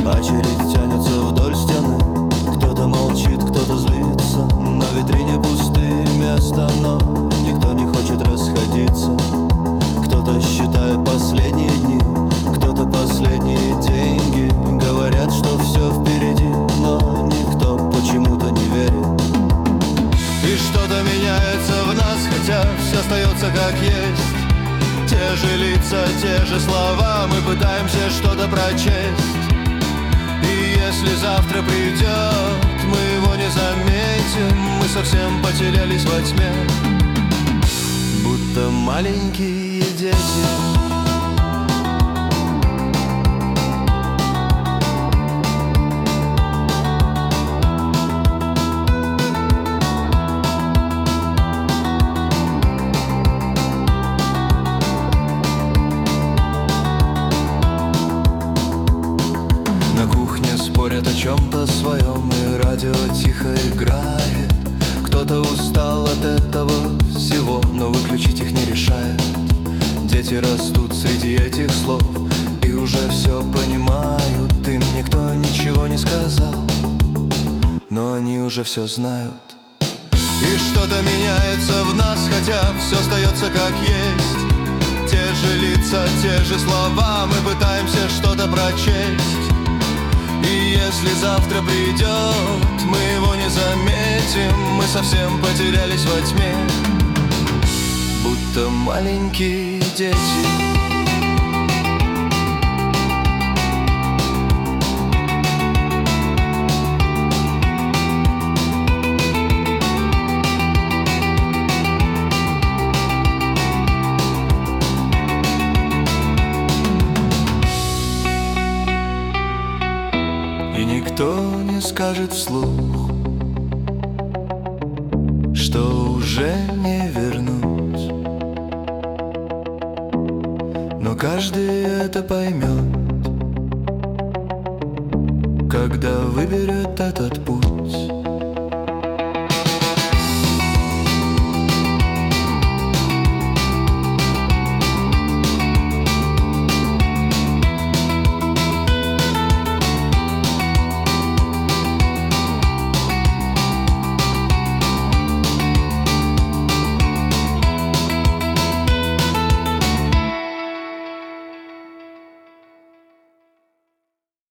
Очередь тянется вдоль стены. Кто-то молчит, кто-то злится. На витрине пустые места, но никто не хочет расходиться. Кто-то считает последние дни, кто-то последние деньги. Говорят, что все впереди, но никто почему-то не верит. И что-то меняется в нас, хотя все остается как есть. Те же лица, те же слова, мы пытаемся что-то прочесть. И если завтра придет, мы его не заметим. Мы совсем потерялись во тьме, будто маленькие дети. Спорят о чем-то своем, и радио тихо играет. Кто-то устал от этого всего, но выключить их не решает. Дети растут среди этих слов и уже все понимают. Им никто ничего не сказал, но они уже все знают. И что-то меняется в нас, хотя все остается как есть. Те же лица, те же слова, мы пытаемся что-то прочесть. И если завтра придет, мы его не заметим. Мы совсем потерялись во тьме, будто маленькие дети. И никто не скажет вслух, что уже не вернуть. Но каждый это поймет, когда выберет этот путь.